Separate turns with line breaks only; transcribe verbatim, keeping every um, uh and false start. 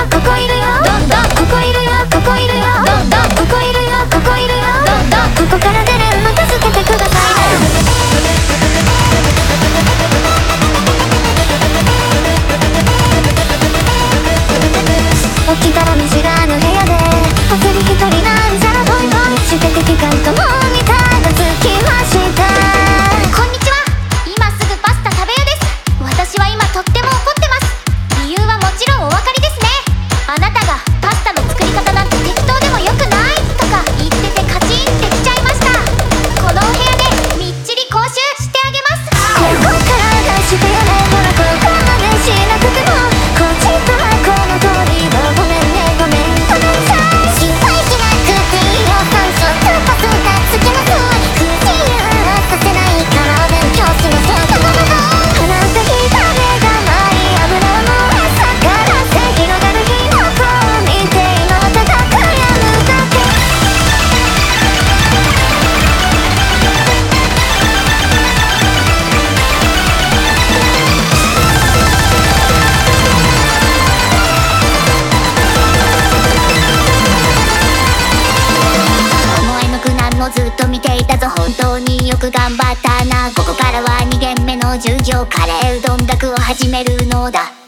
ここいるよどんどんここいるよここいるよどんどんここいるよここいるよどんどんここから出れるの助けてください起きたら見知らぬ部屋で焦り一人なんじゃボイボイして敵感ともにたがつきましたこんにちは今すぐパスタ食べよです私は今とっても怒ってます理由はもちろんお分かりですねあなたがパスタの作り方なんて適当でもよくないとか言っててカチンってきちゃいましたこのお部屋でみっちり講習してあげますここから出してよねほらここまでしなくてもこっちとはこの通りをごめんねごめんごめんなさい心配しなくていいよ酸素とパスタつけます不自由はさせないから勉強しましょうどどどど放って火種が舞い油の朝からせ広がる火の粉を見て今はただ悔やむだけ思い向くなんのずっと見ていたぞ本当によく頑張ったなここからはに限目の授業カレーうどん学を始めるのだ